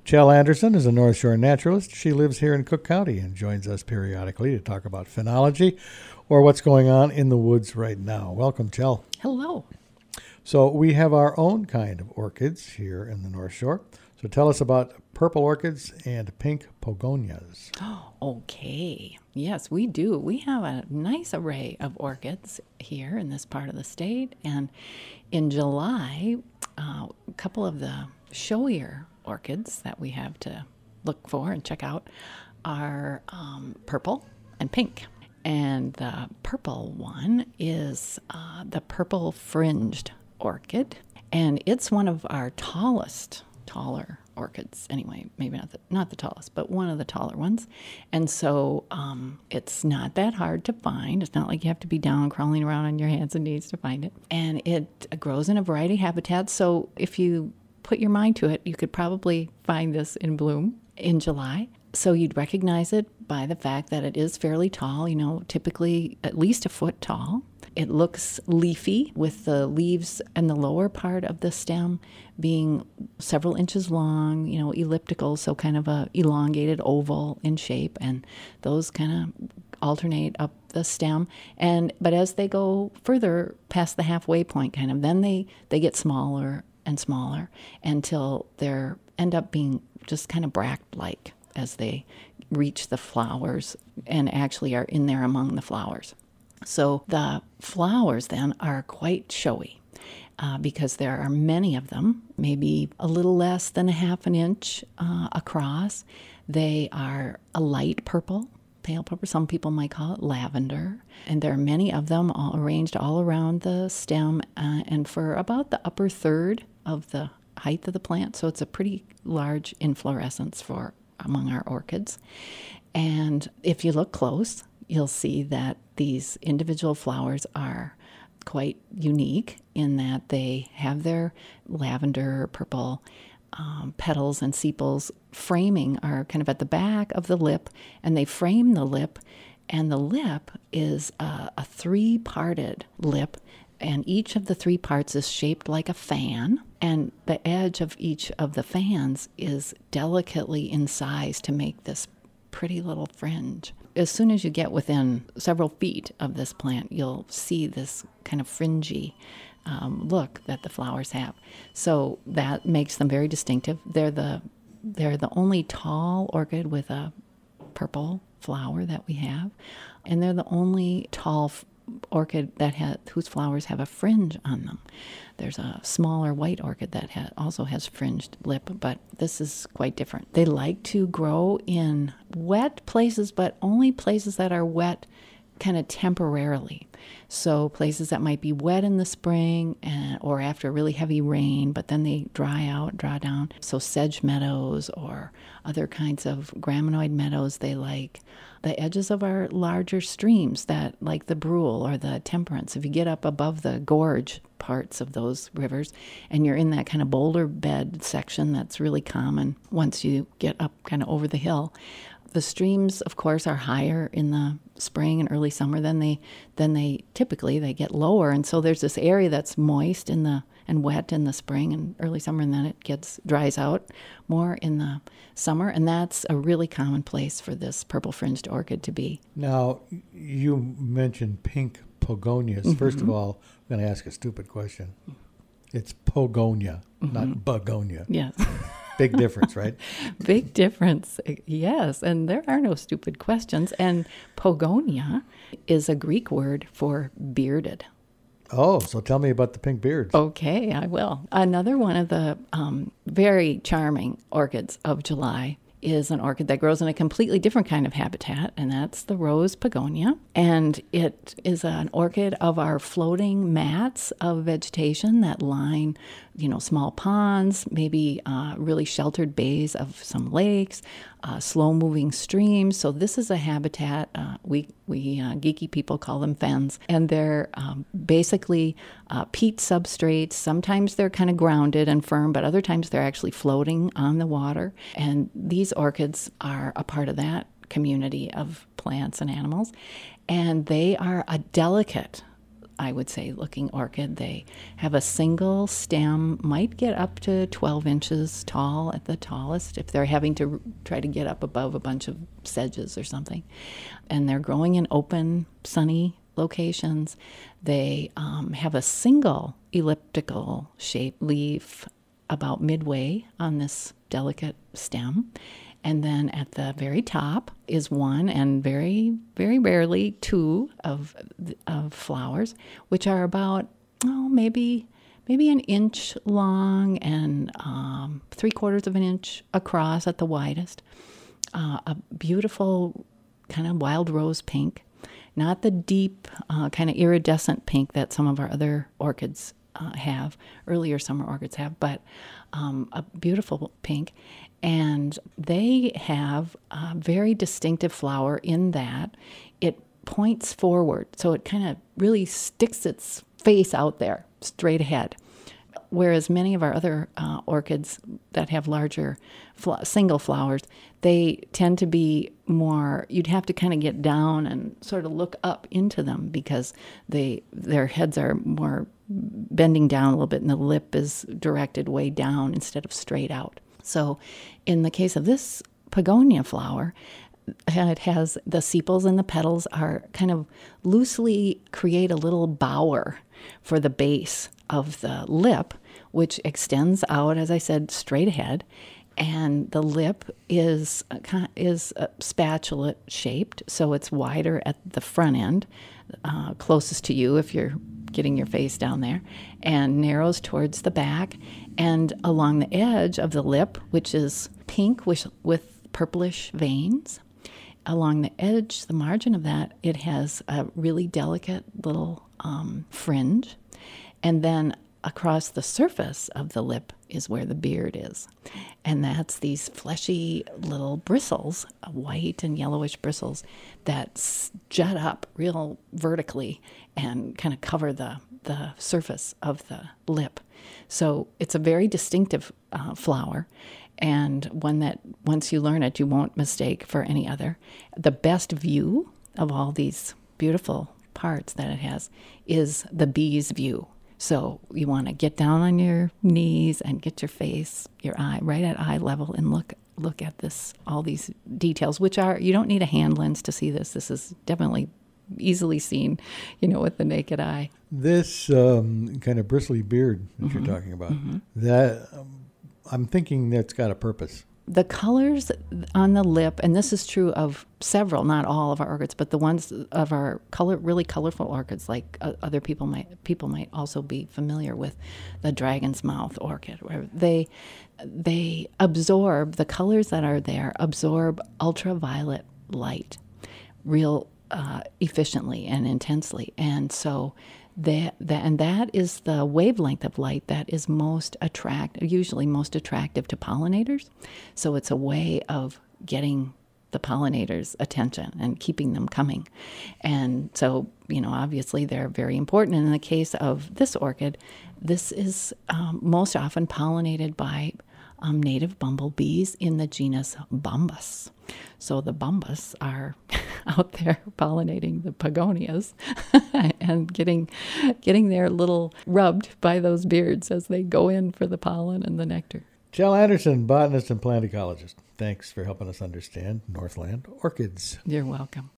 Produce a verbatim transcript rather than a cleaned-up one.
Chell Anderson is a North Shore naturalist. She lives here in Cook County and joins us periodically to talk about phenology or what's going on in the woods right now. Welcome, Chell. Hello. So we have our own kind of orchids here in the North Shore. So tell us about purple orchids and pink pogonias. Okay. Yes, we do. We have a nice array of orchids here in this part of the state. And in July, uh, a couple of the showier orchids that we have to look for and check out are um, purple and pink. And the purple one is uh, the purple fringed orchid. And it's one of our tallest, taller orchids. Anyway, maybe not the, not the tallest, but one of the taller ones. And so um, it's not that hard to find. It's not like you have to be down crawling around on your hands and knees to find it. And it grows in a variety of habitats. So if you put your mind to it, you could probably find this in bloom in July. So you'd recognize it by the fact that it is fairly tall, you know, typically at least a foot tall. It looks leafy with the leaves and the lower part of the stem being several inches long, you know, elliptical, so kind of a elongated oval in shape, and those kind of alternate up the stem. And but as they go further past the halfway point, kind of, then they, they get smaller and smaller until they end up being just kind of bract-like as they reach the flowers and actually are in there among the flowers. So the flowers then are quite showy uh, because there are many of them, maybe a little less than a half an inch uh, across. They are a light purple, pale purple, some people might call it lavender. And there are many of them all arranged all around the stem uh, and for about the upper third of the height of the plant. So it's a pretty large inflorescence for among our orchids. And if you look close, you'll see that these individual flowers are quite unique in that they have their lavender, purple um, petals and sepals. Framing are kind of at the back of the lip, and they frame the lip, and the lip is a, a three-parted lip, and each of the three parts is shaped like a fan, and the edge of each of the fans is delicately incised to make this pretty little fringe. As soon as you get within several feet of this plant, you'll see this kind of fringy um, look that the flowers have. So that makes them very distinctive. They're the they're the only tall orchid with a purple flower that we have, and they're the only tall f- orchid that ha- whose flowers have a fringe on them. There's a smaller white orchid that ha- also has fringed lip, but this is quite different. They like to grow in wet places, but only places that are wet kind of temporarily. So places that might be wet in the spring and, or after really heavy rain, but then they dry out, dry down. So sedge meadows or other kinds of graminoid meadows they like. The edges of our larger streams that like the Brule or the Temperance, if you get up above the gorge parts of those rivers and you're in that kind of boulder bed section that's really common once you get up kind of over the hill. The streams, of course, are higher in the spring and early summer than they than they typically they get lower, and so there's this area that's moist in the and wet in the spring and early summer, and then it gets dries out more in the summer, and that's a really common place for this purple fringed orchid to be. Now, you mentioned pink pogonias. Mm-hmm. First of all, I'm going to ask a stupid question. It's pogonia, mm-hmm. not begonia. Yes. Big difference, right? Big difference, yes. And there are no stupid questions. And pogonia is a Greek word for bearded. Oh, so tell me about the pink beards. Okay, I will. Another one of the um, very charming orchids of July is an orchid that grows in a completely different kind of habitat, and that's the rose pogonia. And it is an orchid of our floating mats of vegetation that line, you know, small ponds, maybe uh, really sheltered bays of some lakes, uh, slow-moving streams. So this is a habitat, uh, we, we uh, geeky people call them fens, and they're um, basically uh, peat substrates. Sometimes they're kind of grounded and firm, but other times they're actually floating on the water. And these orchids are a part of that community of plants and animals, and they are a delicate I would say, looking orchid. They have a single stem, might get up to twelve inches tall at the tallest if they're having to try to get up above a bunch of sedges or something. And they're growing in open, sunny locations. They um, have a single elliptical shaped leaf about midway on this delicate stem. And then at the very top is one, and very, very rarely two of of flowers, which are about, oh, maybe maybe an inch long and um, three quarters of an inch across at the widest. Uh, a beautiful kind of wild rose pink, not the deep uh, kind of iridescent pink that some of our other orchids uh, have, earlier summer orchids have, but um, a beautiful pink. And they have a very distinctive flower in that it points forward. So it kind of really sticks its face out there, straight ahead. Whereas many of our other uh, orchids that have larger fl- single flowers, they tend to be more, you'd have to kind of get down and sort of look up into them because they their heads are more bending down a little bit and the lip is directed way down instead of straight out. So in the case of this Pogonia flower, it has the sepals and the petals are kind of loosely create a little bower for the base of the lip, which extends out, as I said, straight ahead. And the lip is is spatula shaped, so it's wider at the front end, uh, closest to you if you're getting your face down there, and narrows towards the back. And along the edge of the lip, which is pink with, with purplish veins, along the edge, the margin of that, it has a really delicate little um, fringe. And then across the surface of the lip is where the beard is. And that's these fleshy little bristles, white and yellowish bristles, that jut up real vertically and kind of cover the, the surface of the lip. So it's a very distinctive uh, flower, and one that once you learn it, you won't mistake for any other. The best view of all these beautiful parts that it has is the bee's view. So you want to get down on your knees and get your face, your eye, right at eye level and look look at this, all these details, which are, you don't need a hand lens to see this. This is definitely easily seen, you know, with the naked eye. This um, kind of bristly beard that mm-hmm. you're talking about, mm-hmm. that um, I'm thinking that's got a purpose. The colors on the lip, and this is true of several, not all of our orchids, but the ones of our color, really colorful orchids, like uh, other people might people might also be familiar with the dragon's mouth orchid, where they they absorb, the colors that are there absorb ultraviolet light real uh, efficiently and intensely, and so. That, that and that is the wavelength of light that is most attract, usually most attractive to pollinators. So it's a way of getting the pollinators' attention and keeping them coming. And so, you know, obviously they're very important. And in the case of this orchid, this is um, most often pollinated by um, native bumblebees in the genus Bombus. So the Bombus are out there pollinating the Pogonias and getting getting their little rubbed by those beards as they go in for the pollen and the nectar. Jill Anderson, botanist and plant ecologist. Thanks for helping us understand Northland orchids. You're welcome.